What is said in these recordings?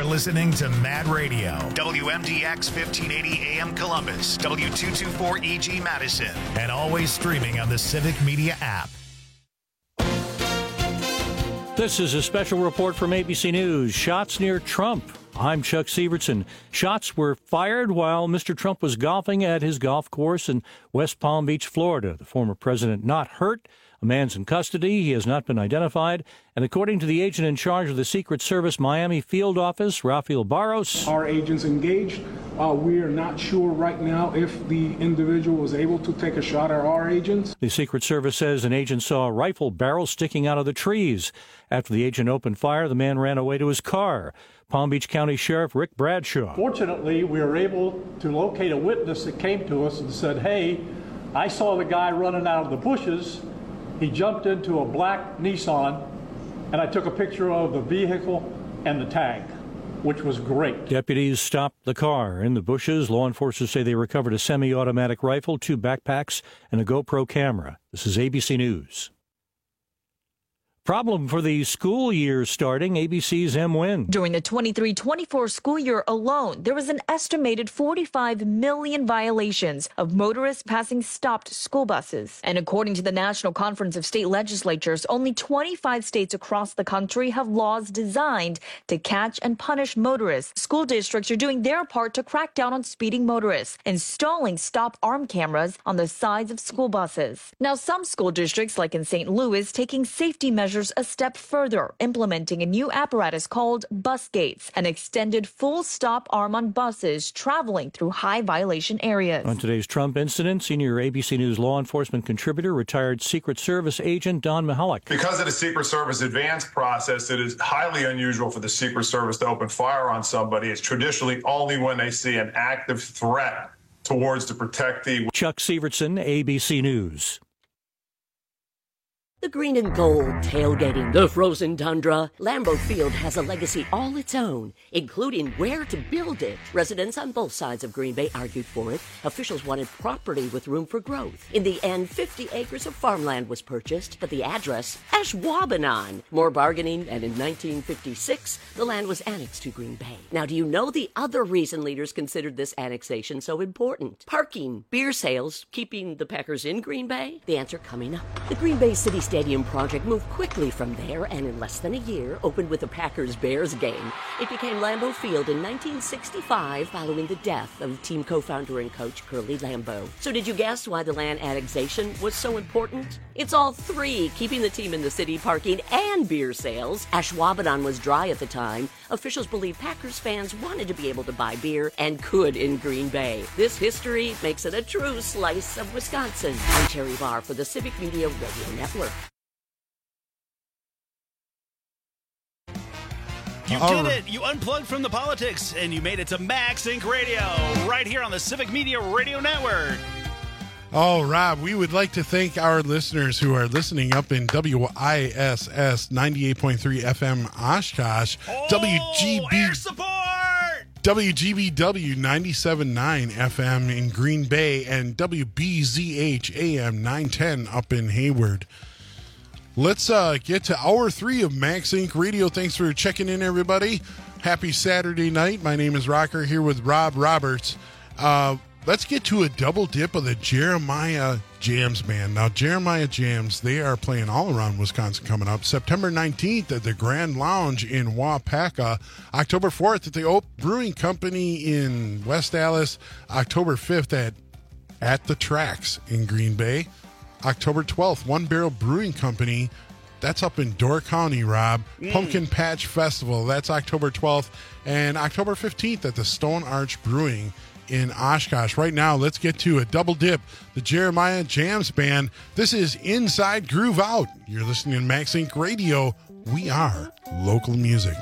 You're listening to Mad Radio, WMDX 1580 AM Columbus, W224EG Madison, and always streaming on the Civic Media app. This is a special report from ABC News. Shots near Trump. I'm Chuck Sievertson. Shots were fired while Mr. Trump was golfing at his golf course in West Palm Beach, Florida. The former president not hurt. A man's in custody. He has not been identified. And according to the agent in charge of the Secret Service Miami field office, Rafael Barros, our agents engaged. We are not sure right now if the individual was able to take a shot at our agents. The Secret Service says an agent saw a rifle barrel sticking out of the trees. After the agent opened fire, the man ran away to his car. Palm Beach County Sheriff Rick Bradshaw. Fortunately, we were able to locate a witness that came to us and said, hey, I saw the guy running out of the bushes. He jumped into a black Nissan, and I took a picture of the vehicle and the tag, which was great. Deputies stopped the car in the bushes. Law enforcement say they recovered a semi-automatic rifle, 2 backpacks, and a GoPro camera. This is ABC News. Problem for the school year starting, ABC's M. Wynn. During the 23-24 school year alone, there was an estimated 45 million violations of motorists passing stopped school buses. And according to the National Conference of State Legislatures, only 25 states across the country have laws designed to catch and punish motorists. School districts are doing their part to crack down on speeding motorists, installing stop arm cameras on the sides of school buses. Now, some school districts, like in St. Louis, taking safety measures a step further, implementing a new apparatus called bus gates, an extended full stop arm on buses traveling through high violation areas. On today's Trump incident, senior ABC News law enforcement contributor, retired Secret Service agent Don Mihalik. Because of the Secret Service advance process, it is highly unusual for the Secret Service to open fire on somebody. It's traditionally only when they see an active threat towards the protectee. Chuck Sievertson, ABC News. The green and gold tailgating, the frozen tundra. Lambeau Field has a legacy all its own, including where to build it. Residents on both sides of Green Bay argued for it. Officials wanted property with room for growth. In the end, 50 acres of farmland was purchased, but the address, Ashwaubenon. More bargaining, and in 1956, the land was annexed to Green Bay. Now, do you know the other reason leaders considered this annexation so important? Parking, beer sales, keeping the Packers in Green Bay? The answer coming up. The Green Bay City Stadium project moved quickly from there and in less than a year opened with a Packers-Bears game. It became Lambeau Field in 1965 following the death of team co-founder and coach Curly Lambeau. So did you guess why the land annexation was so important? It's all three, keeping the team in the city, parking, and beer sales. Ashwaubenon was dry at the time. Officials believe Packers fans wanted to be able to buy beer and could in Green Bay. This history makes it a true slice of Wisconsin. I'm Terry Barr for the Civic Media Radio Network. You did it! You unplugged from the politics, and you made it to Max Inc. Radio, right here on the Civic Media Radio Network. Oh, Rob, we would like to thank our listeners who are listening up in WISS 98.3 FM Oshkosh, Air support! WGBW 97.9 FM in Green Bay, and WBZH AM 910 up in Hayward. Let's get to hour 3 of Max Inc. Radio. Thanks for checking in, everybody. Happy Saturday night. My name is Rocker here with Rob Roberts. Let's get to a double dip of the Jeremiah Jams Band. Now, Jeremiah Jams, they are playing all around Wisconsin coming up. September 19th at the Grand Lounge in Waupaca. October 4th at the Oak Brewing Company in West Allis. October 5th at the Tracks in Green Bay. October 12th, One Barrel Brewing Company. That's up in Door County, Rob. Pumpkin Patch Festival. That's October 12th. And October 15th at the Stone Arch Brewing in Oshkosh. Right now, let's get to a double dip. The Jeremiah Jams Band. This is Inside Groove Out. You're listening to Max Inc. Radio. We are local music.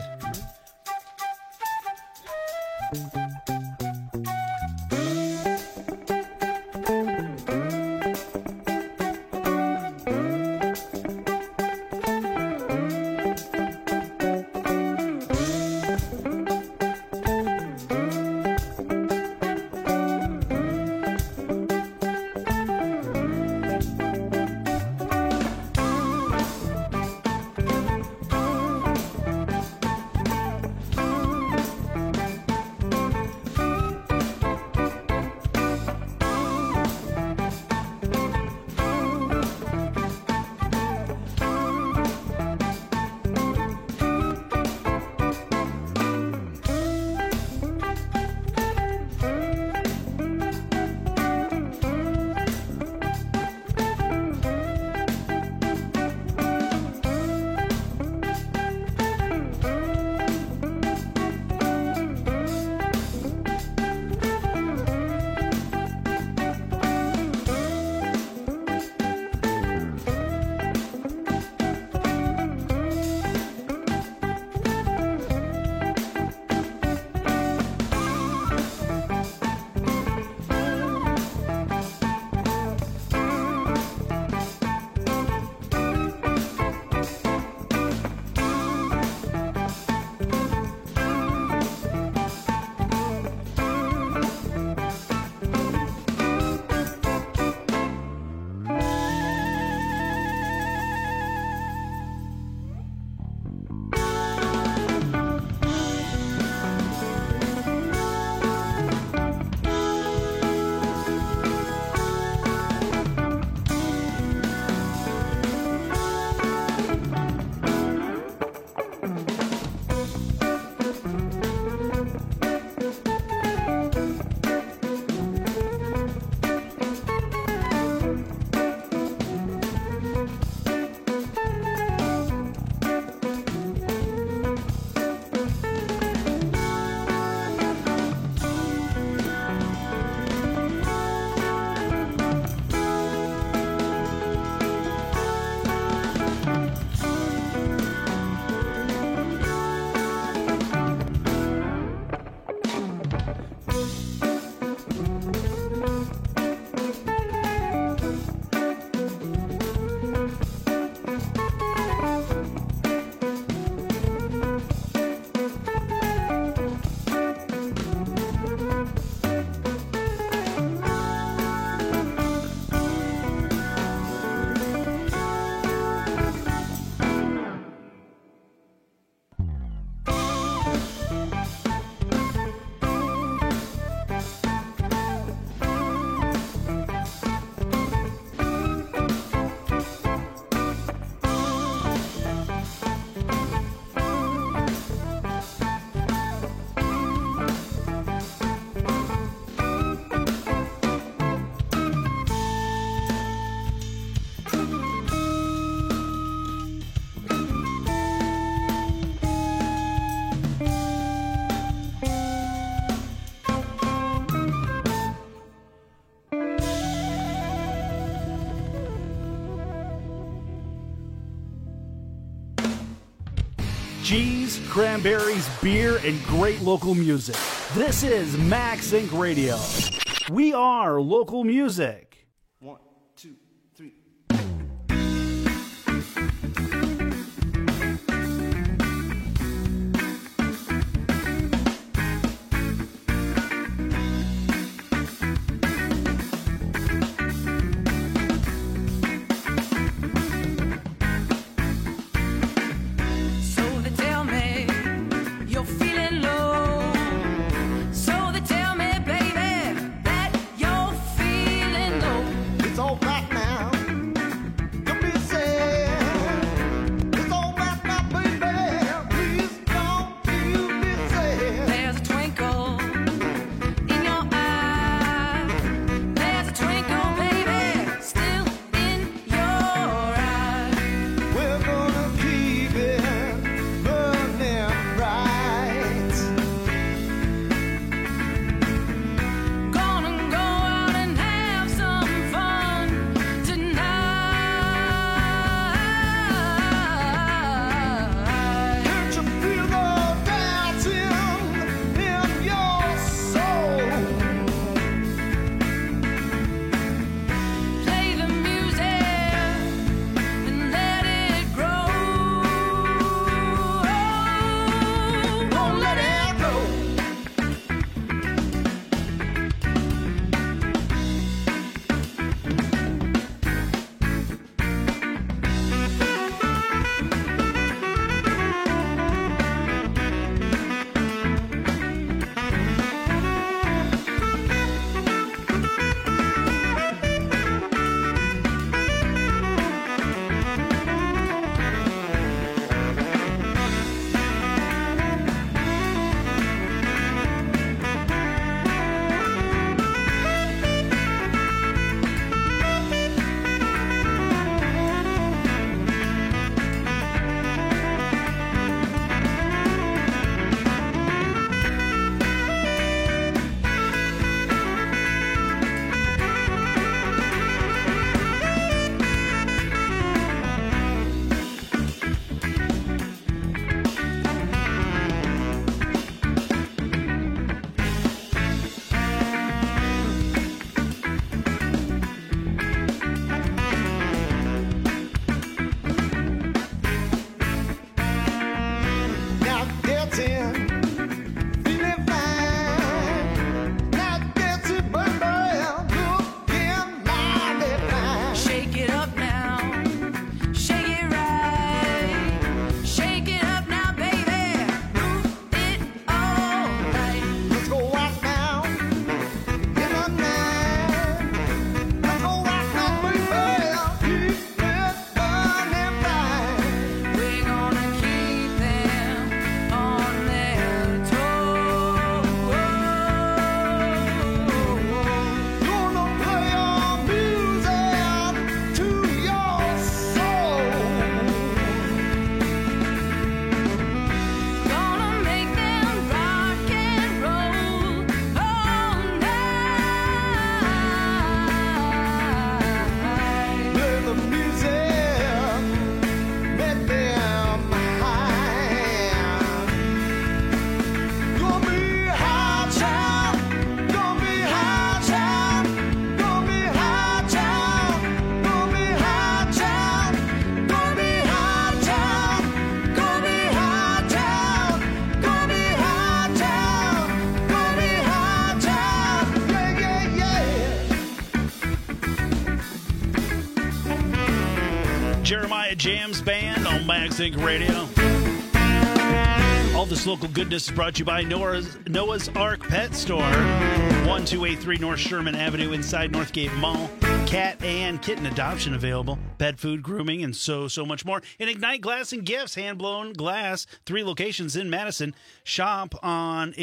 cheese, cranberries, beer, and great local music. This is Max Inc. Radio. We are local music. 1, 2, 3. Jeremiah Jams Band on Max Inc. Radio. All this local goodness is brought to you by Noah's Ark Pet Store, 1283 North Sherman Avenue inside Northgate Mall. Cat and kitten adoption available. Pet food, grooming, and so much more. And Ignite Glass and Gifts, hand-blown glass, 3 locations in Madison. Shop on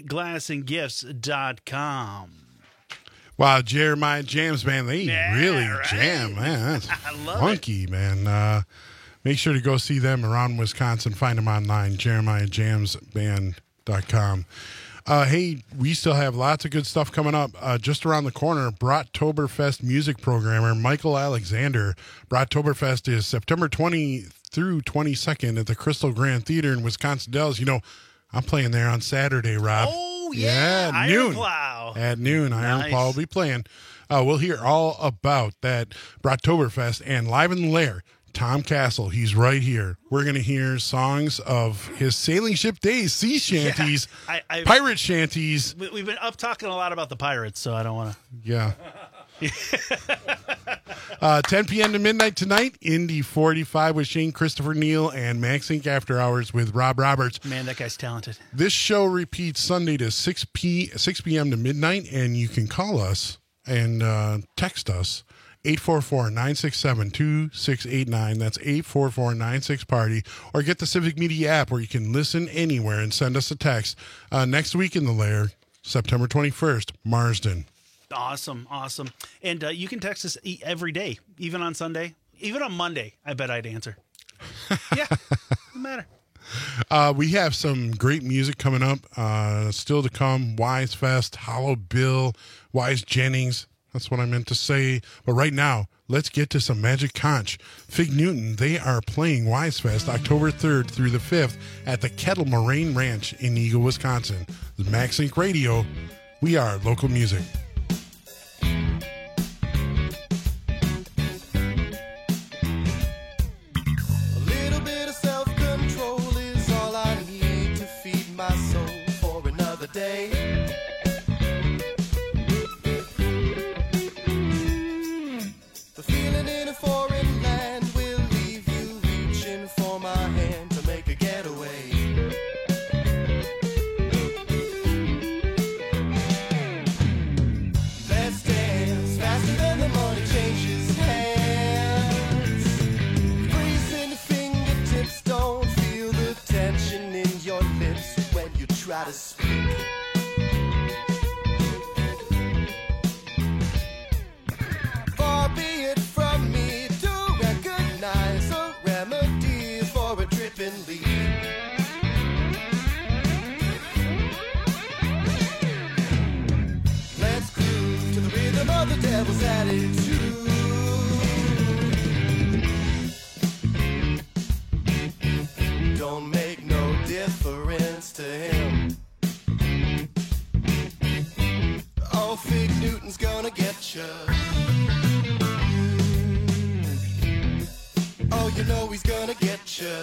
IgniteGlassandGifts.com. Wow, Jeremiah Jams Band, they really jam, man. That's funky, man. Make sure to go see them around Wisconsin. Find them online, JeremiahJamsBand.com. Hey, we still have lots of good stuff coming up. Just around the corner, Brattoberfest music programmer Michael Alexander. Brattoberfest is September 20th through 22nd at the Crystal Grand Theater in Wisconsin Dells. You know, I'm playing there on Saturday, Rob. Oh, yeah. At noon. Ironplow. At noon, Nice. Ironplow will be playing. We'll hear all about that Brocktoberfest and live in the lair. Tom Castle, he's right here. We're going to hear songs of his sailing ship days, sea shanties, pirate shanties. We've been up talking a lot about the pirates, so I don't want to. Yeah. 10 p.m. to midnight tonight, Indy 45 with Shane Christopher Neal and Max Inc. After Hours with Rob Roberts. Man, that guy's talented. This show repeats Sunday to 6 p.m. to midnight, and you can call us and text us. 844-967-2689. That's 844-96-PARTY. Or get the Civic Media app where you can listen anywhere and send us a text. Next week in the lair, September 21st, Marsden. Awesome. And you can text us every day, even on Sunday, even on Monday. I bet I'd answer. Yeah, doesn't matter. We have some great music coming up. Still to come, Wise Fest, Hollow Bill, Wise Jennings. That's what I meant to say. But right now, let's get to some Magic Conch. Fig Newton, they are playing Wise Fest October 3rd through the 5th at the Kettle Moraine Ranch in Eagle, Wisconsin. The Max Inc. Radio, we are local music. A little bit of self-control is all I need to feed my soul for another day. Try to speak. Far be it from me to recognize a remedy for a dripping leaf. Let's groove to the rhythm of the devil's attitude. Don't make no difference to him. Oh, Fig Newton's gonna get you. Oh, you know he's gonna get you.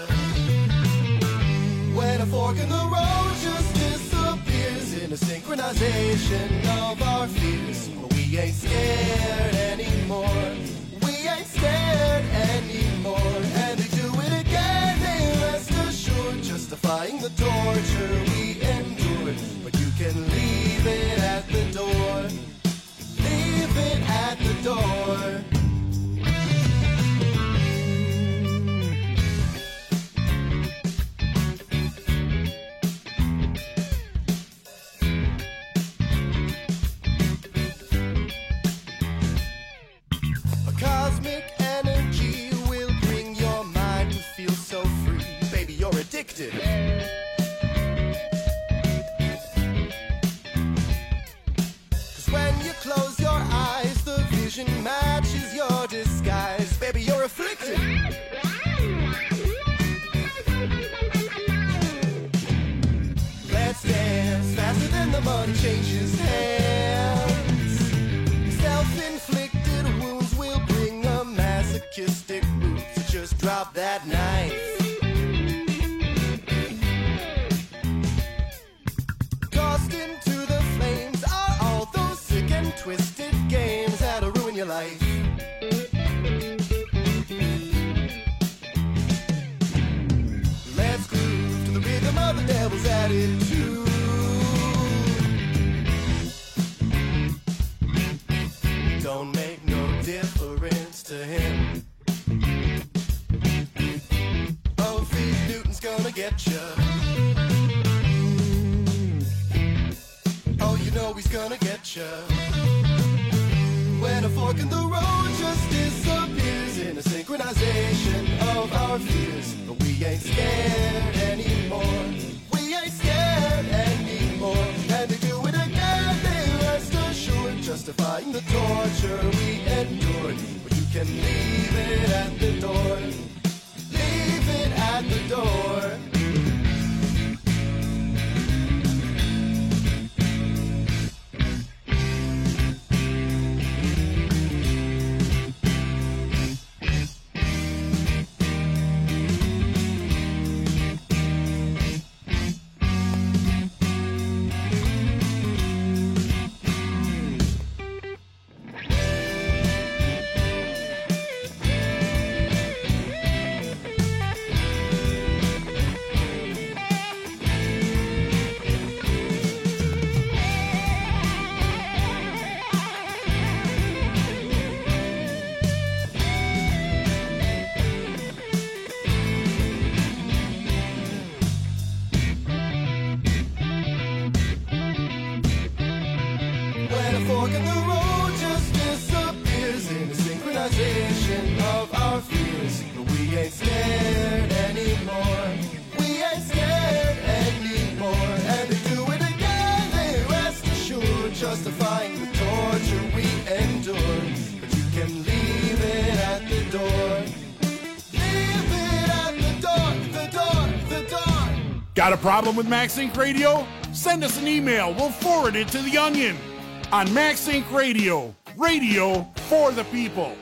When a fork in the road just disappears in a synchronization of our fears. We ain't scared anymore. We ain't scared anymore. And they do it again, they rest assured, justifying the torture we endured. But you can leave it at the door. Leave it at the door. A cosmic energy will bring your mind to feel so free. Baby, you're addicted. When you close your eyes, the vision matches your disguise. Baby, you're afflicted. Let's dance faster than the money changes hands. Self-inflicted wounds will bring a masochistic mood. So just drop that knife. Tossed into the flames are all those sick and twisted games that'll ruin your life. Let's groove to the rhythm of the devil's attitude. Don't make no difference to him. Oh, Fig Newton's gonna get you. Oh, you know he's gonna get you. When a fork in the road just disappears in a synchronization of our fears. But we ain't scared anymore. We ain't scared anymore. And they do it again, they rest assured, justifying the torture we endured. But you can leave it at the door. Leave fork in the road just disappears in the synchronization of our fears. But we ain't scared anymore. We ain't scared anymore. And they do it again, they rest assured, justifying the torture we endure. But you can leave it at the door. Leave it at the door, the door, the door. Got a problem with Max Inc. Radio? Send us an email. We'll forward it to The Onion on Max Inc. Radio. Radio for the people.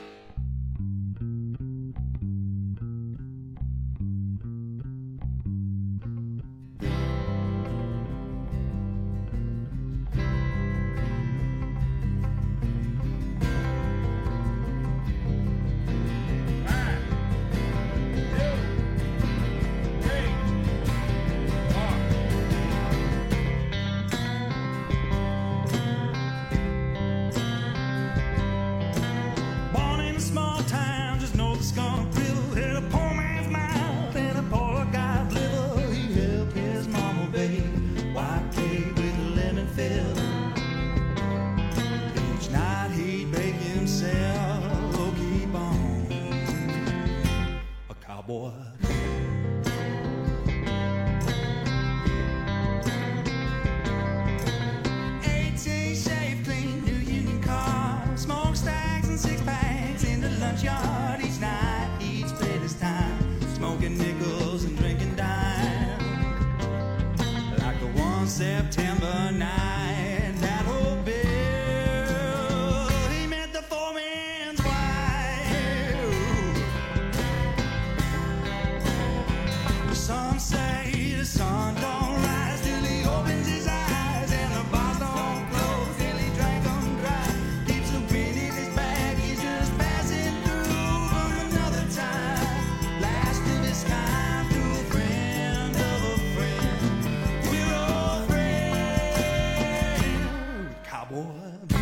September night, that old Bill, he met the foreman's wife. Some say the sun don't rise till he opens his eyes, and the bars don't close till he drank them dry. Keeps a wind in his bag, he's just passing through from another time. Last of his kind, through a friend of a friend. We're all cowboy.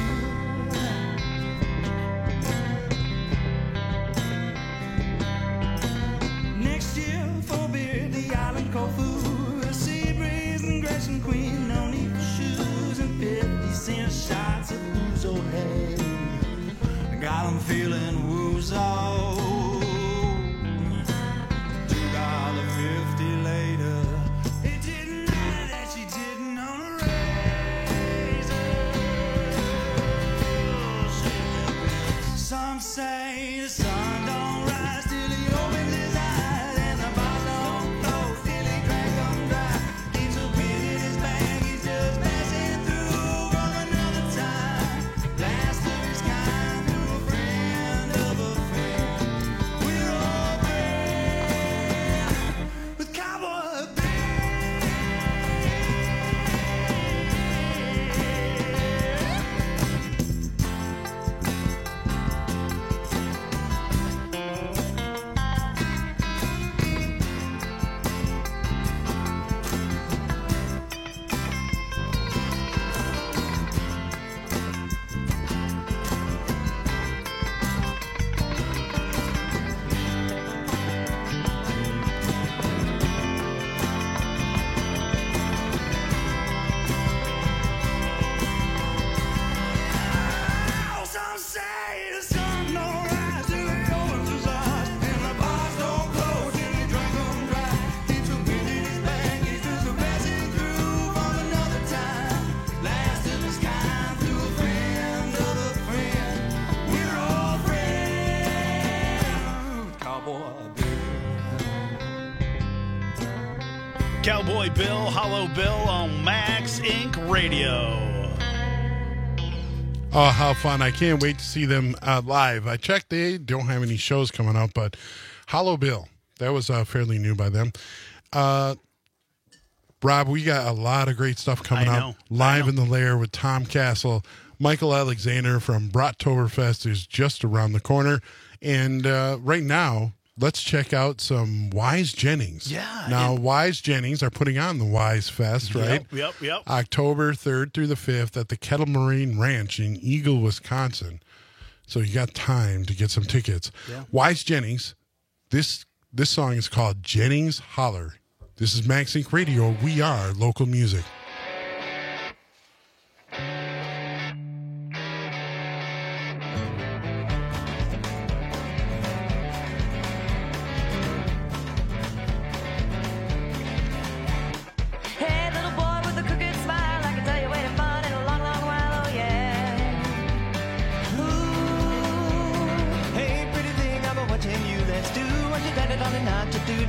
Next year, forbid the island Corfu, a sea breeze and Grecian queen, no need for shoes, and 50-cent shots of Ouzo hay. Got 'em feeling woozo. $2.50 later. It didn't matter that she didn't own a Some say the sun don't rise till he opens his eyes, and the bars don't close till he drank them dry. Keeps a pin in his bag, he's just passing through from another time. Last of his kind, through a friend of a friend. We're all brave with Cowboy Bill. Some say the sun don't rise till he opens his eyes, and the bars don't close till he drank them dry. Keeps a wind in his bag, he's just passing through from another time. Last of his kind, through a friend of a friend. We're all friends. Cowboy Bill. Cowboy Bill, Hollow Bill on Max Inc. Radio. Oh, how fun. I can't wait to see them live. I checked, they don't have any shows coming out, but Hollow Bill, that was fairly new by them. Rob, we got a lot of great stuff coming up. Live in the Lair with Tom Castle. Michael Alexander from Brattoberfest is just around the corner. And right now, let's check out some Wise Jennings. Yeah. Now, Wise Jennings are putting on the Wise Fest, right? Yep. October 3rd through the 5th at the Kettle Marine Ranch in Eagle, Wisconsin. So you got time to get some tickets. Yeah. Wise Jennings, this song is called Jennings Holler. This is Max Inc. Radio. We are local music.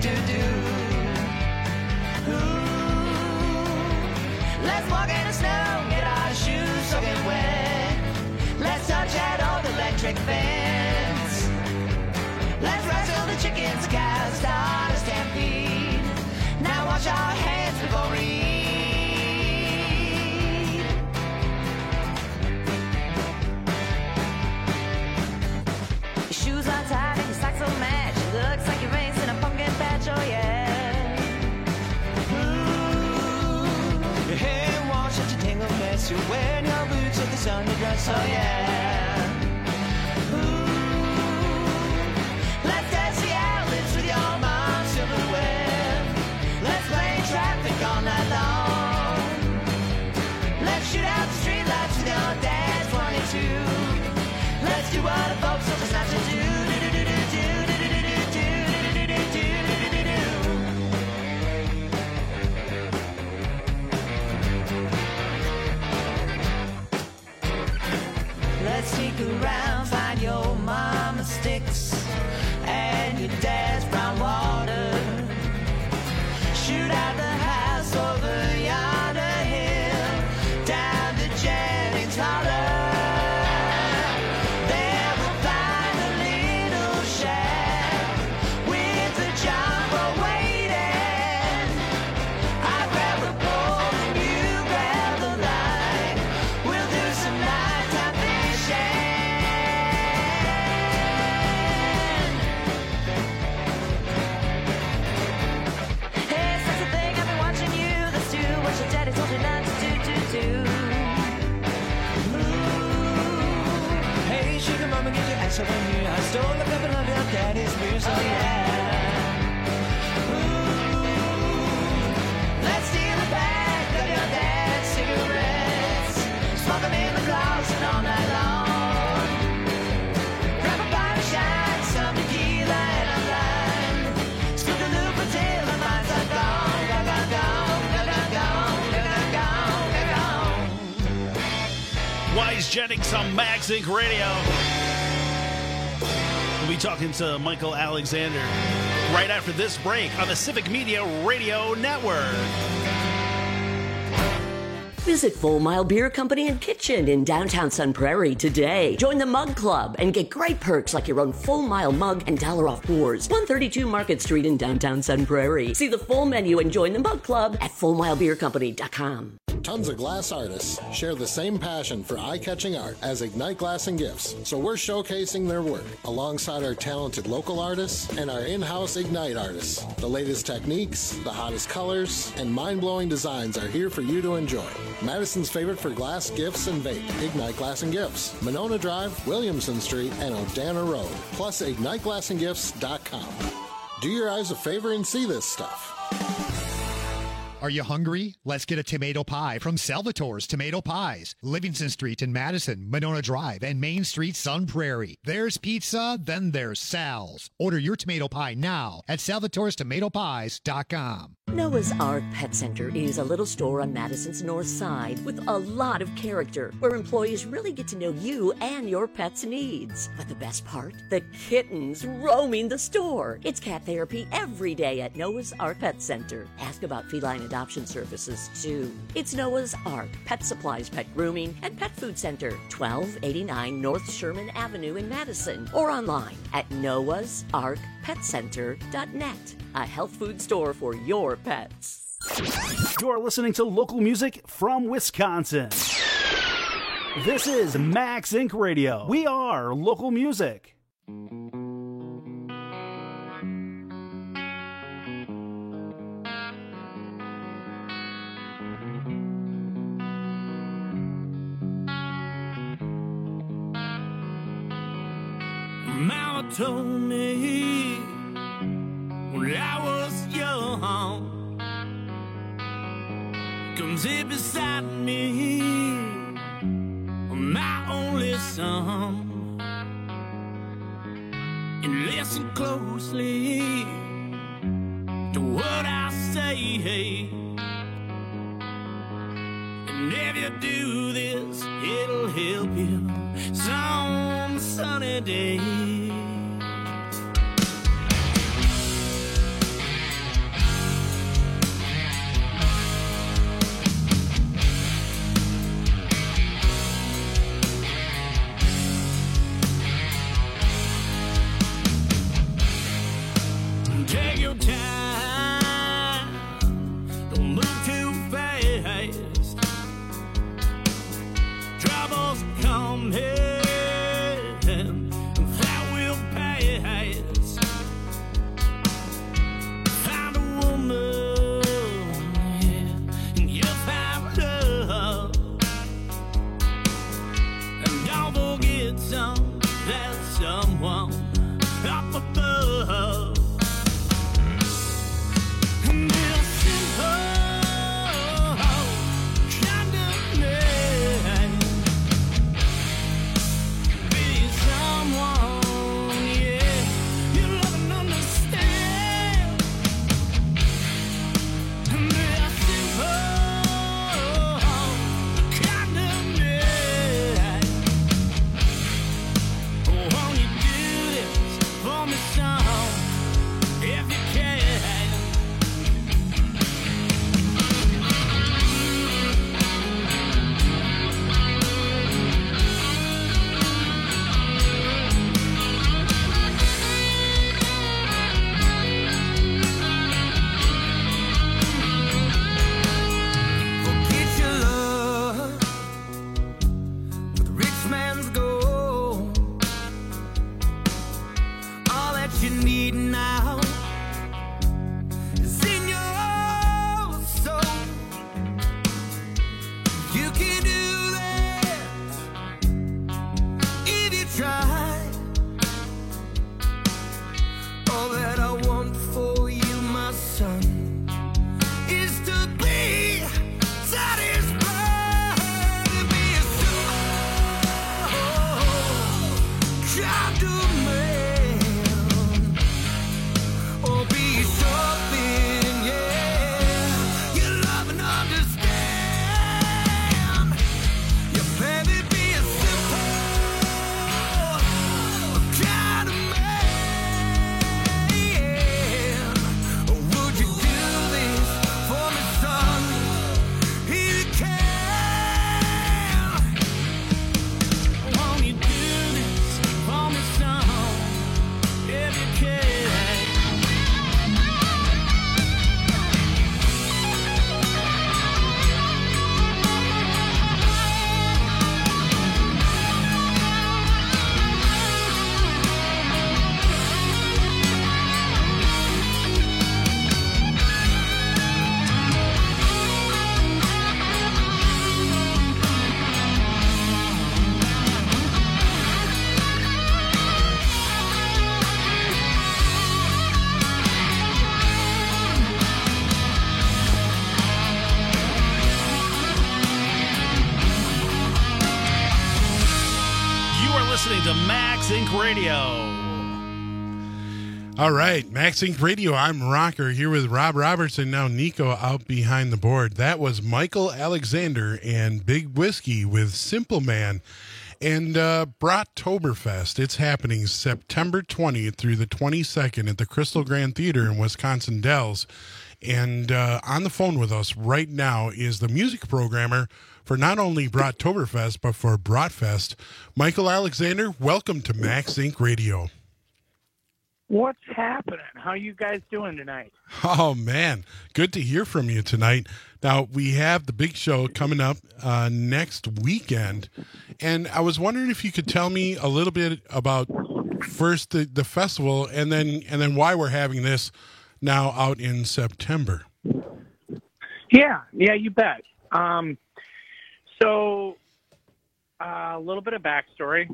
do. Let's walk in the snow, get our shoes soaking wet. Let's touch that old electric fence. Let's ride till the chickens, cows start a stampede. Now wash our hands before we eat. Your shoes are tied and your socks don't match. It looks like you're racing a pumpkin patch, oh yeah. Ooh. Your hair washed and your tangled mess. You're wearing your boots with the Sunday dress, oh yeah. Let's dance the outlets with your mom's silverware. Let's play traffic all night long. Let's shoot out the streetlights with your dad's 22. Let's do what the folks told us not to do. Let's sneak around, find your mama's sticks and your dad's brown water. Shoot out the house over yonder hill, down to Jennings Holler. There we'll find a little shack with a jumbo waiting. I grab the pole and you grab the line. We'll do some nighttime fishing. Hey, such a thing, I've been watching you. Let's do what your daddy told you not to do. Ooh. Hey, sugar mama, get your ass up on me. I stole a couple of your daddy's beers, oh yeah. Ooh. Let's steal a pack of your dad's cigarettes. Smoke them in the closet all night long. Grab a pint of shine, some tequila and a lime. Scoop the loop until the minds are gone. Gone, gone, gone, gone, gone, gone, gone, gone. Wise Jennings on Max Inc. Radio. We'll be talking to Michael Alexander right after this break on the Civic Media Radio Network. Visit Full Mile Beer Company and Kitchen in downtown Sun Prairie today. Join the Mug Club and get great perks like your own Full Mile mug and $1 off pours. 132 Market Street in downtown Sun Prairie. See the full menu and join the Mug Club at FullMileBeerCompany.com. Tons of glass artists share the same passion for eye-catching art as Ignite Glass and Gifts, so we're showcasing their work alongside our talented local artists and our in-house Ignite artists. The latest techniques, the hottest colors, and mind-blowing designs are here for you to enjoy. Madison's favorite for glass, gifts, and vape, Ignite Glass and Gifts, Monona Drive, Williamson Street, and O'Dana Road, plus IgniteGlassandGifts.com. Do your eyes a favor and see this stuff. Are you hungry? Let's get a tomato pie from Salvatore's Tomato Pies. Livingston Street in Madison, Monona Drive, and Main Street, Sun Prairie. There's pizza, then there's Sal's. Order your tomato pie now at salvatorestomatopies.com. Noah's Ark Pet Center is a little store on Madison's north side with a lot of character where employees really get to know you and your pet's needs. But the best part? The kittens roaming the store. It's cat therapy every day at Noah's Ark Pet Center. Ask about feline adoption services, too. It's Noah's Ark Pet Supplies, Pet Grooming, and Pet Food Center, 1289 North Sherman Avenue in Madison, or online at noahsarkpetcenter.net. A health food store for your pets. You're listening to local music from Wisconsin. This is Max Inc. Radio. We are local music. Mama told me when I was young, come sit beside me, my only son, and listen closely to what I say. And if you do this, it'll help you some sunny day. listening to Max Inc. Radio. All right, Max Inc. Radio. I'm Rocker here with Rob Robertson. Now Nico out behind the board. That was Michael Alexander and Big Whiskey with Simple Man. And Brattoberfest, it's happening September 20th through the 22nd at the Crystal Grand Theater in Wisconsin Dells. And on the phone with us right now is the music programmer for not only Brattoberfest, but for Bratfest. Michael Alexander, welcome to Max Inc. Radio. What's happening? How you guys doing tonight? Oh, man. Good to hear from you tonight. Now, we have the big show coming up next weekend, and I was wondering if you could tell me a little bit about first the festival and then why we're having this now out in September. Yeah, you bet. So a little bit of backstory.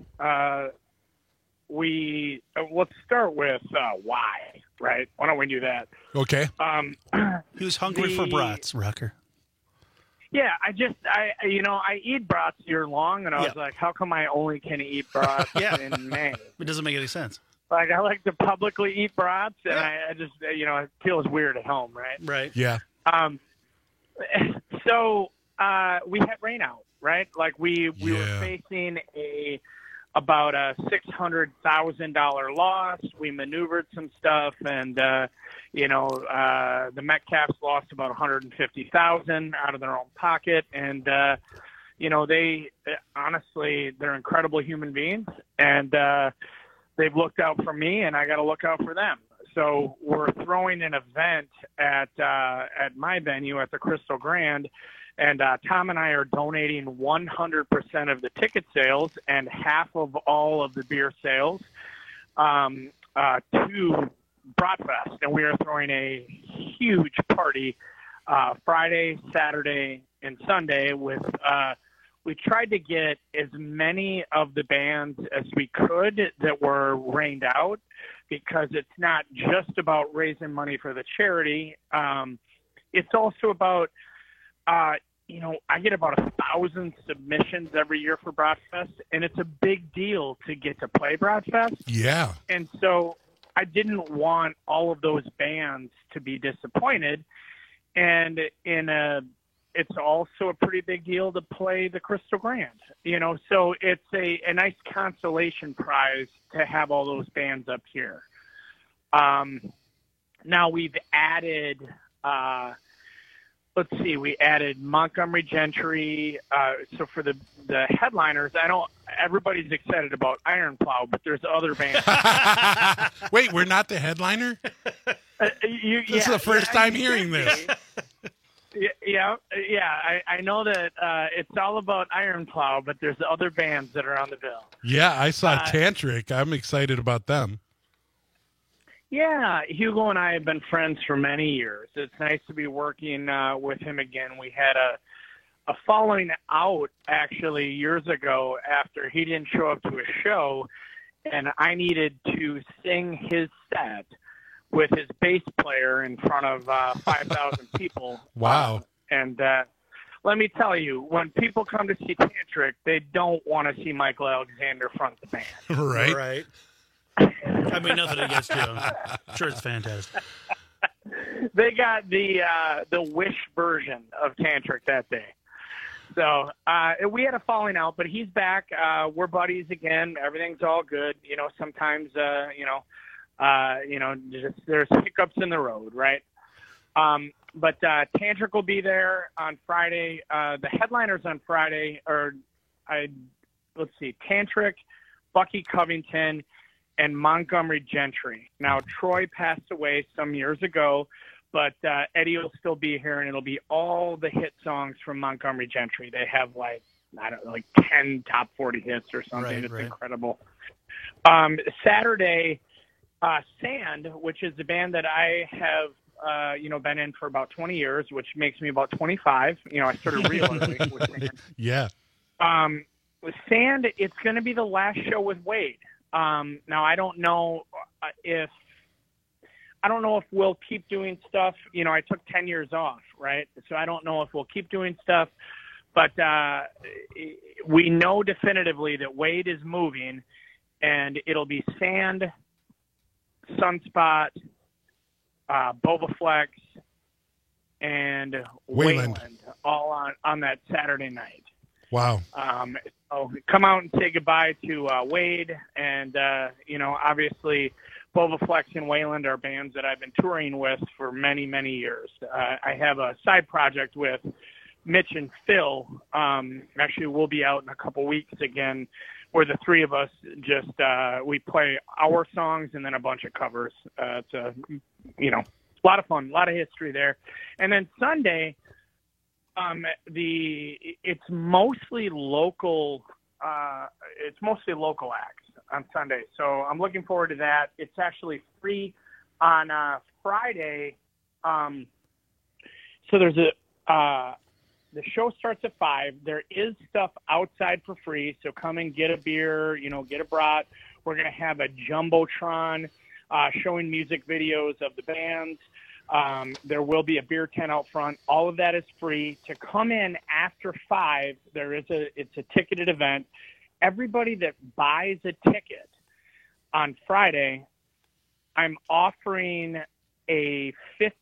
Let's start with why, right? Why don't we do that? Okay. He was hungry for brats, Rucker. Yeah, I eat brats year long, and I was like, how come I only can eat brats in May? It doesn't make any sense. Like, I like to publicly eat brats, and I just, it feels weird at home, right? Right. Yeah. So we had rain out, right? Like, we were facing about a $600,000 loss. We maneuvered some stuff, and the Metcalfs lost about $150,000 out of their own pocket, and they honestly, they're incredible human beings, and they've looked out for me, and I got to look out for them. So we're throwing an event at my venue at the Crystal Grand. And Tom and I are donating 100% of the ticket sales and half of all of the beer sales to Bratfest. And we are throwing a huge party Friday, Saturday, and Sunday with we tried to get as many of the bands as we could that were rained out, because it's not just about raising money for the charity. It's also about I get about 1,000 submissions every year for Bratfest, and it's a big deal to get to play Bratfest. Yeah. And so I didn't want all of those bands to be disappointed. And it's also a pretty big deal to play the Crystal Grand, so it's a nice consolation prize to have all those bands up here. Now we've added, we added Montgomery Gentry. So for the headliners, I know everybody's excited about Iron Plow, but there's other bands. Wait, we're not the headliner? This is the first time hearing this. Yeah. I know that it's all about Iron Plow, but there's other bands that are on the bill. Yeah, I saw Tantric. I'm excited about them. Yeah, Hugo and I have been friends for many years. It's nice to be working with him again. We had a falling out, actually, years ago after he didn't show up to a show, and I needed to sing his set with his bass player in front of 5,000 people. Wow. And let me tell you, when people come to see Tantric, they don't want to see Michael Alexander front the band. Right. Right. I mean, nothing against you. I'm sure it's fantastic. They got the Wish version of Tantric that day. So we had a falling out, but he's back. We're buddies again. Everything's all good. Sometimes, just there's hiccups in the road, right? But Tantric will be there on Friday. The headliners on Friday are, Tantric, Bucky Covington, and Montgomery Gentry. Now, Troy passed away some years ago, but Eddie will still be here, and it'll be all the hit songs from Montgomery Gentry. They have, 10 top 40 hits or something. It's incredible. Saturday, Sand, which is the band that I have, been in for about 20 years, which makes me about 25. I started real early with Sand. Yeah. With Sand, it's going to be the last show with Wade. Now I don't know if we'll keep doing stuff. I took 10 years off, right? So I don't know if we'll keep doing stuff, but we know definitively that Wade is moving, and it'll be Sand, Sunspot, Bovaflex, and Wayland all on that Saturday night. Wow. So come out and say goodbye to Wade, and obviously Bovaflex and Wayland are bands that I've been touring with for many, many years. I have a side project with Mitch and Phil. Actually, we'll be out in a couple weeks again, where the three of us just we play our songs and then a bunch of covers. It's a lot of fun, a lot of history there. And then Sunday, it's mostly local. It's mostly local acts on Sunday, so I'm looking forward to that. It's actually free on Friday. So there's the show starts at 5. There is stuff outside for free, so come and get a beer, get a brat. We're going to have a Jumbotron showing music videos of the bands. There will be a beer tent out front. All of that is free. To come in after 5, it's a ticketed event. Everybody that buys a ticket on Friday, I'm offering a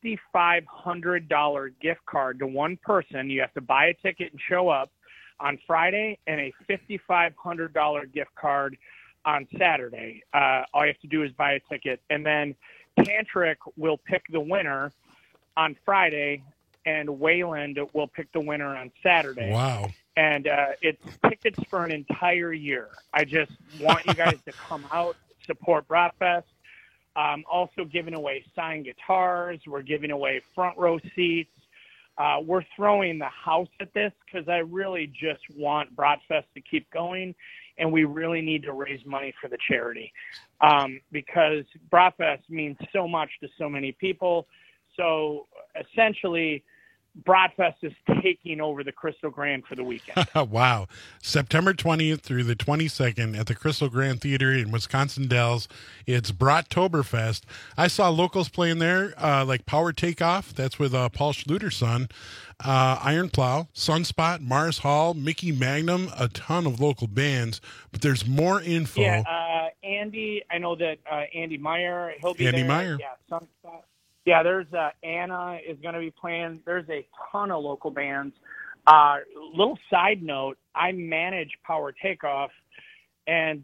$5,500 gift card to one person. You have to buy a ticket and show up on Friday, and a $5,500 gift card on Saturday. All you have to do is buy a ticket, and then Tantric will pick the winner on Friday, and Wayland will pick the winner on Saturday. Wow. And it's tickets for an entire year. I just want you guys to come out, support Bratfest. Also giving away signed guitars. We're giving away front row seats. We're throwing the house at this because I really just want Bratfest to keep going, and we really need to raise money for the charity because Bratfest means so much to so many people. So essentially, Bratfest is taking over the Crystal Grand for the weekend. Wow. September 20th through the 22nd at the Crystal Grand Theater in Wisconsin Dells. It's Brattoberfest. I saw locals playing there, like Power Takeoff. That's with Paul Schluter's son. Iron Plow, Sunspot, Mars Hall, Mickey Magnum, a ton of local bands. But there's more info. Yeah, Andy, I know that Andy Meyer, he'll be Andy there. Meyer. Yeah, Sunspot. Yeah, there's Anna is going to be playing. There's a ton of local bands. Little side note, I manage Power Takeoff, and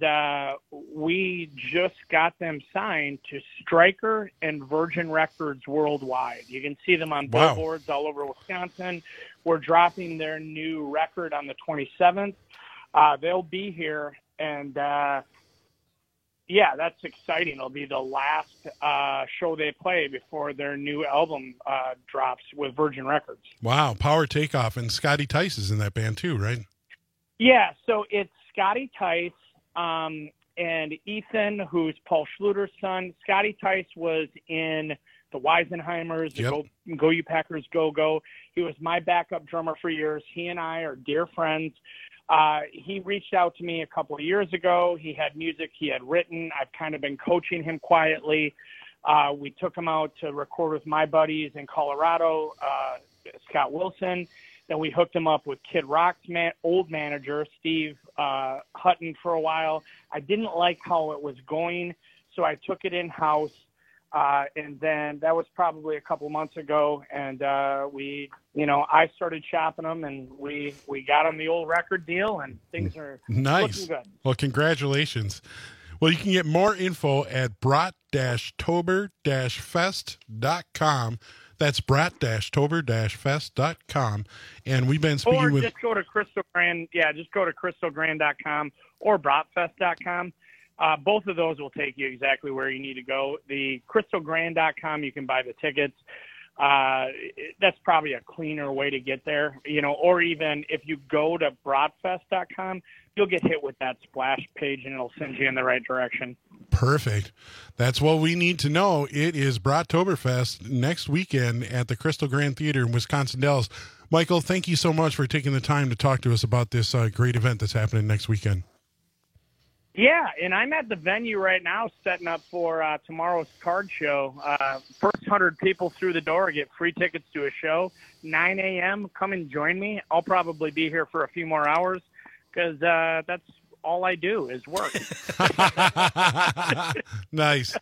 we just got them signed to Stryker and Virgin Records worldwide. You can see them on billboards all over Wisconsin. We're dropping their new record on the 27th. They'll be here, and yeah, that's exciting. It'll be the last show they play before their new album drops with Virgin Records. Wow, Power Takeoff, and Scotty Tice is in that band too, right? Yeah, so it's Scotty Tice and Ethan, who's Paul Schluter's son. Scotty Tice was in the Weisenheimers, the Go You Packers Go Go. He was my backup drummer for years. He and I are dear friends. He reached out to me a couple of years ago. He had music he had written. I've kind of been coaching him quietly. We took him out to record with my buddies in Colorado, Scott Wilson. Then we hooked him up with Kid Rock's old manager, Steve Hutton, for a while. I didn't like how it was going, so I took it in-house. And then that was probably a couple months ago, and I started shopping them, and we got them the old record deal, and things are looking good. Well, congratulations. Well, you can get more info at brat-tober-fest.com. That's brat-tober-fest.com. And we've been speaking with... Or just go to Crystal Grand. Yeah, just go to crystalgrand.com or bratfest.com. Both of those will take you exactly where you need to go. The crystalgrand.com, you can buy the tickets. That's probably a cleaner way to get there, or even if you go to bratfest.com, you'll get hit with that splash page and it'll send you in the right direction. Perfect. That's what we need to know. It is Brattoberfest next weekend at the Crystal Grand Theater in Wisconsin Dells. Michael, thank you so much for taking the time to talk to us about this great event that's happening next weekend. Yeah, and I'm at the venue right now setting up for tomorrow's card show. First 100 people through the door get free tickets to a show. 9 a.m., come and join me. I'll probably be here for a few more hours because that's all I do is work. Nice.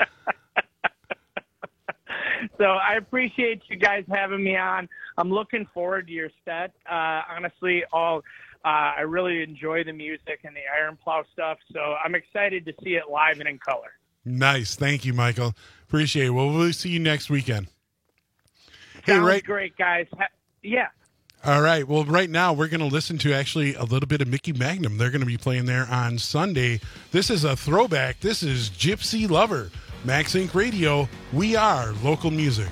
So I appreciate you guys having me on. I'm looking forward to your set. Honestly, I really enjoy the music and the Iron Plow stuff, so I'm excited to see it live and in color. Nice. Thank you, Michael. Appreciate it. Well, we'll see you next weekend. Sounds great, guys. Yeah. All right. Well, right now we're going to listen to actually a little bit of Mickey Magnum. They're going to be playing there on Sunday. This is a throwback. This is Gypsy Lover. Max Inc. Radio. We are local music.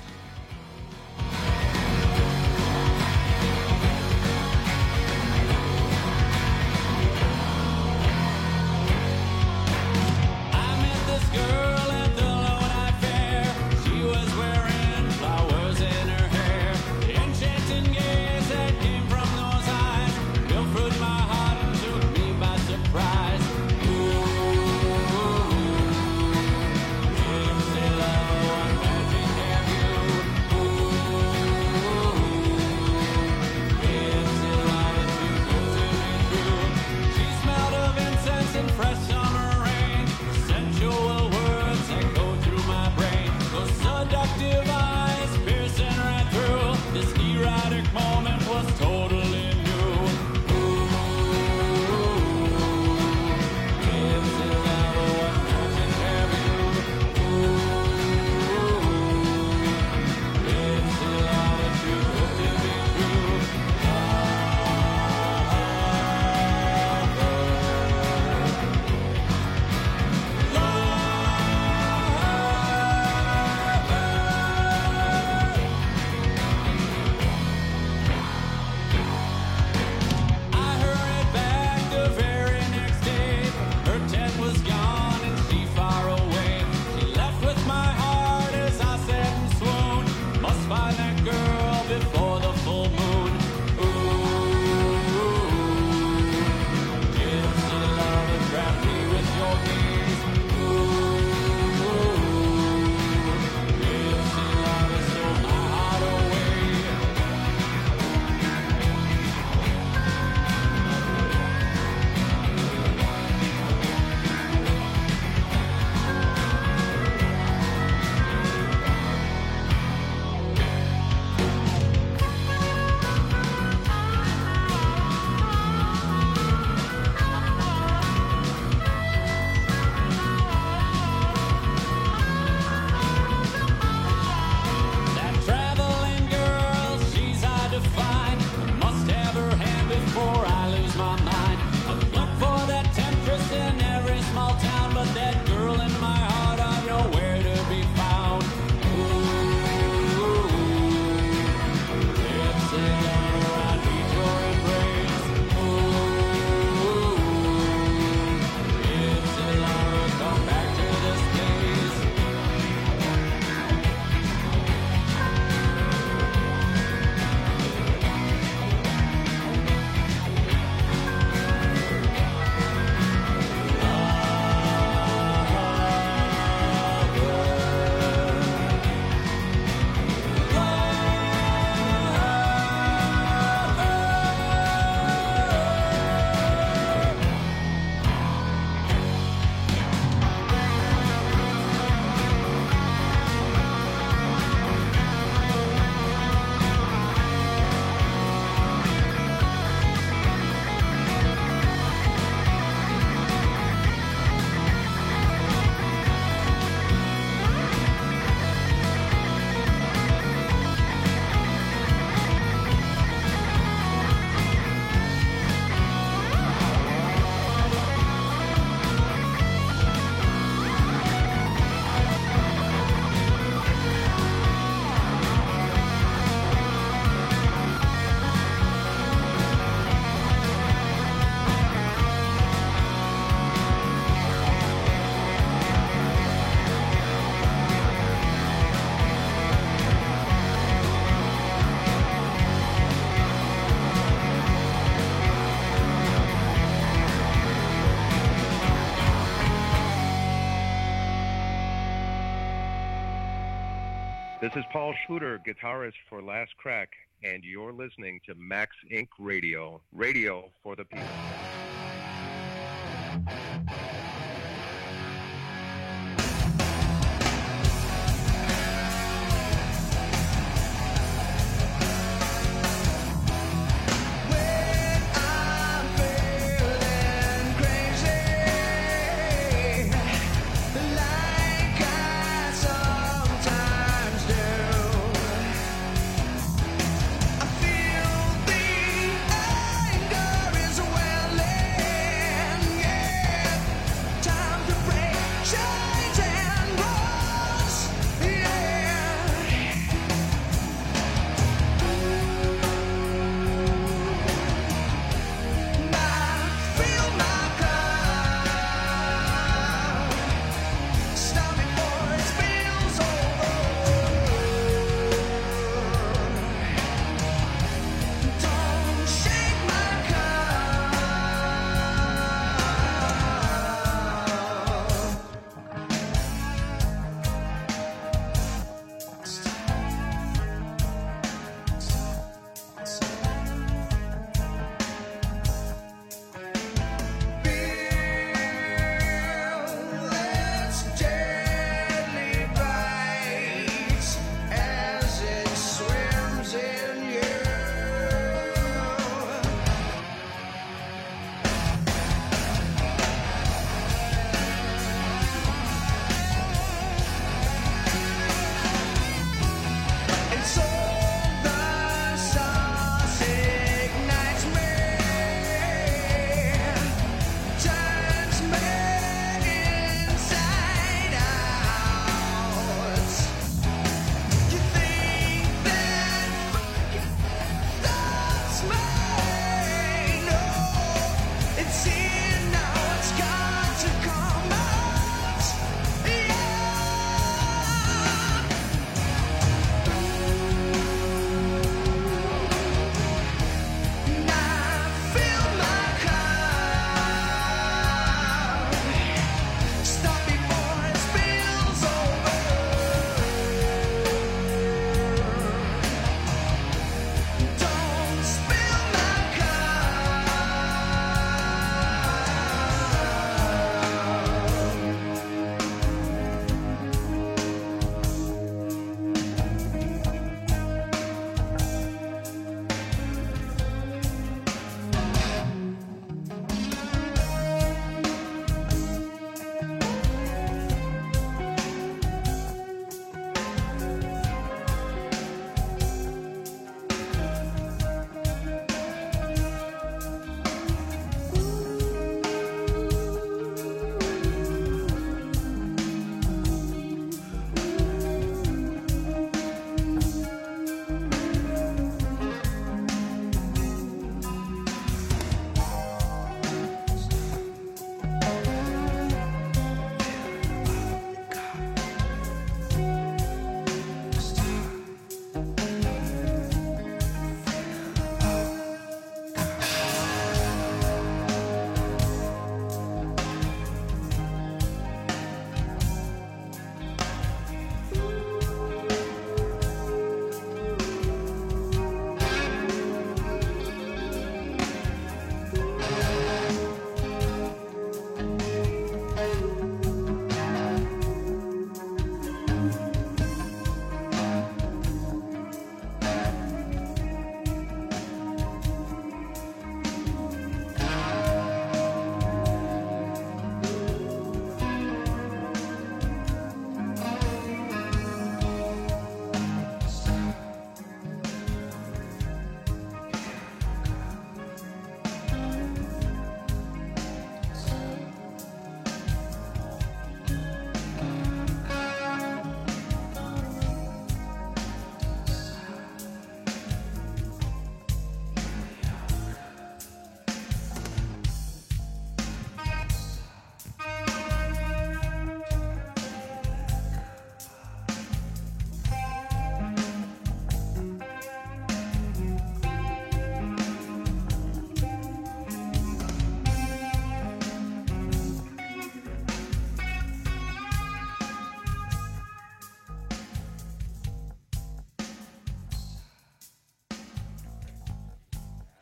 This is Paul Schluter, guitarist for Last Crack, and you're listening to Max Inc. Radio, radio for the people.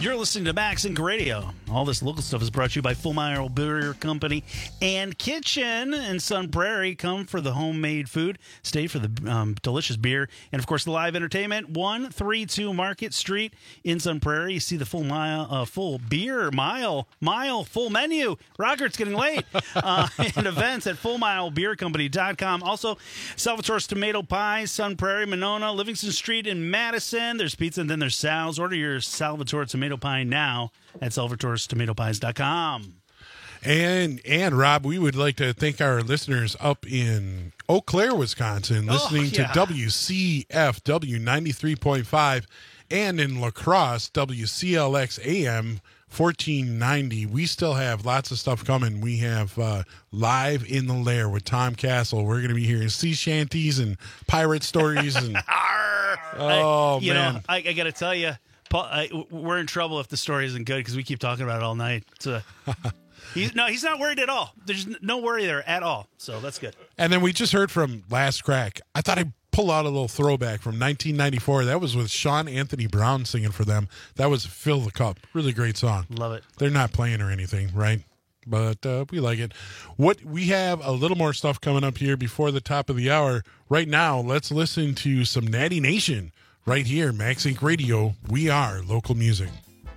You're listening to Max Inc. Radio. All this local stuff is brought to you by Full Mile Beer Company and Kitchen in Sun Prairie. Come for the homemade food, stay for the delicious beer, and of course the live entertainment. 132 Market Street in Sun Prairie. You see the full menu. Roger, it's getting late. And events at FullMileBeerCompany.com. Also, Salvatore's Tomato Pies, Sun Prairie, Monona, Livingston Street in Madison. There's pizza and then there's Sal's. Order your Salvatore Tomato Pie now at Salvatore'sTomatoPies.com. And Rob, we would like to thank our listeners up in Eau Claire, Wisconsin, listening to WCFW 93.5, and in La Crosse, WCLX AM 1490. We still have lots of stuff coming. We have Live in the Lair with Tom Castle. We're going to be hearing sea shanties and pirate stories. And man. I got to tell you, Paul, we're in trouble if the story isn't good because we keep talking about it all night. He's not worried at all. There's no worry there at all. So that's good. And then we just heard from Last Crack. I thought I'd pull out a little throwback from 1994. That was with Sean Anthony Brown singing for them. That was Fill the Cup. Really great song. Love it. They're not playing or anything, right? But we like it. We have a little more stuff coming up here before the top of the hour. Right now, let's listen to some Natty Nation right here, Max Inc. Radio. We are local music.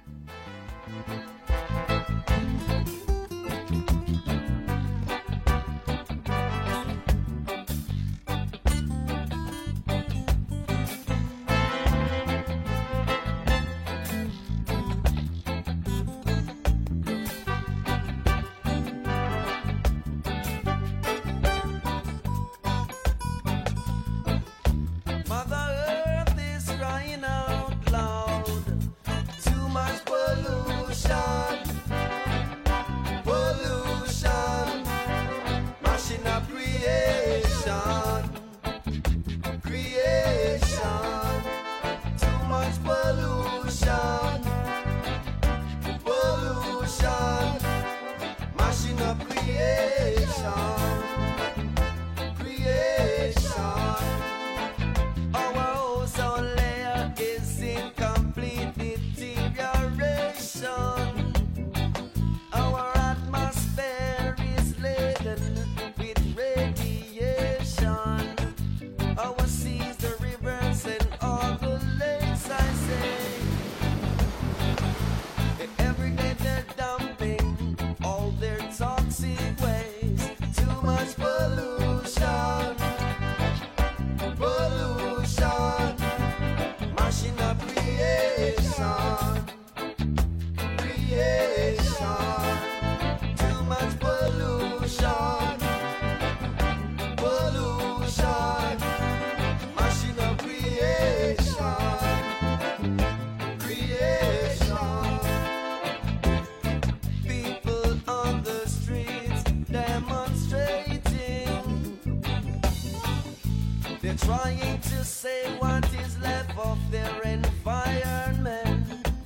Trying to say what is left of their environment,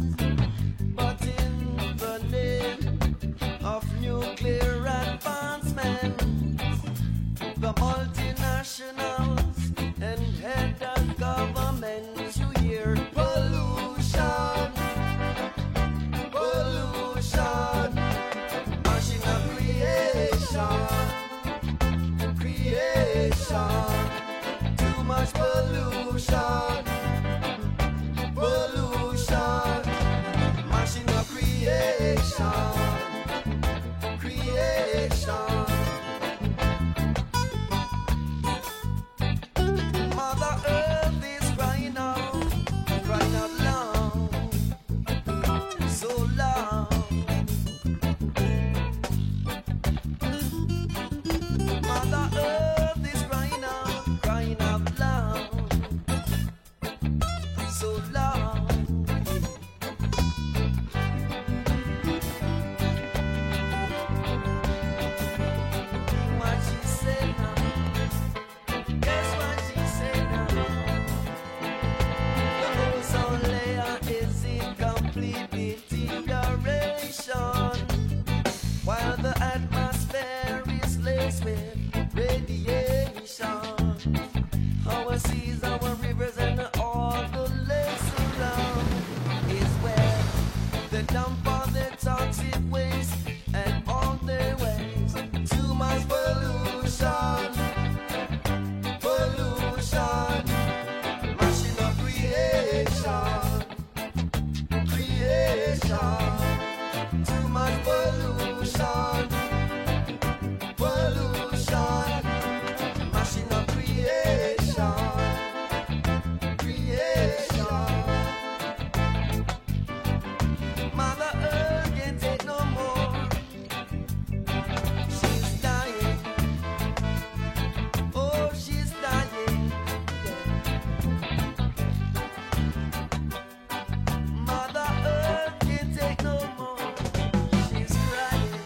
but in the name of nuclear advancement, the multinationals and head of government, you hear pollution, pollution, machine of creation, creation. Much pollution. waste and all their ways. Too much pollution, pollution, mashing up creation, creation. Too much pollution, pollution, mashing up creation, creation. Mother Earth can't take no more. She's dying. Oh, she's dying. Mother Earth can't take no more. She's crying.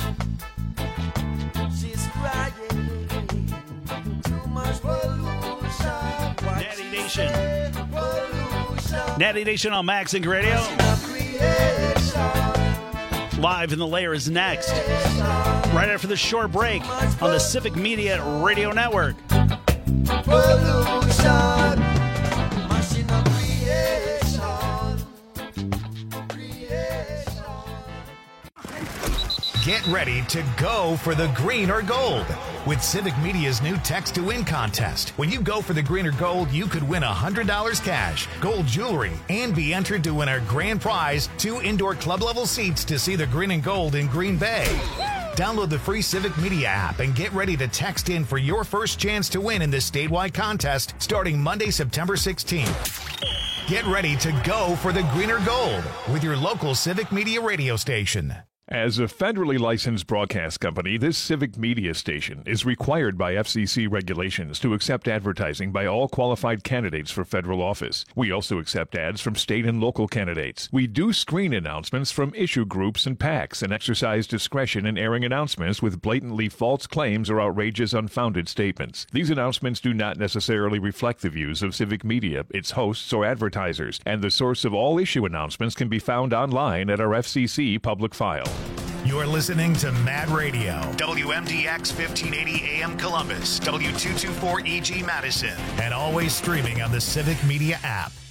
She's crying. Too much pollution. Natty Nation. Pollution. Natty Nation on Max Inc. Radio. Live in the Lair is next. Right after this short break on the Civic Media Radio Network. Pollution. Mashing up creation. Get ready to go for the green or gold with Civic Media's new Text to Win contest. When you go for the green or gold, you could win $100 cash, gold jewelry, and be entered to win our grand prize, 2 indoor club-level seats to see the green and gold in Green Bay. Download the free Civic Media app and get ready to text in for your first chance to win in this statewide contest starting Monday, September 16th. Get ready to go for the green or gold with your local Civic Media radio station. As a federally licensed broadcast company, this Civic Media station is required by FCC regulations to accept advertising by all qualified candidates for federal office. We also accept ads from state and local candidates. We do screen announcements from issue groups and PACs and exercise discretion in airing announcements with blatantly false claims or outrageous, unfounded statements. These announcements do not necessarily reflect the views of Civic Media, its hosts, or advertisers, and the source of all issue announcements can be found online at our FCC public file. You're listening to Mad Radio, WMDX 1580 AM Columbus, W224 EG Madison, and always streaming on the Civic Media app.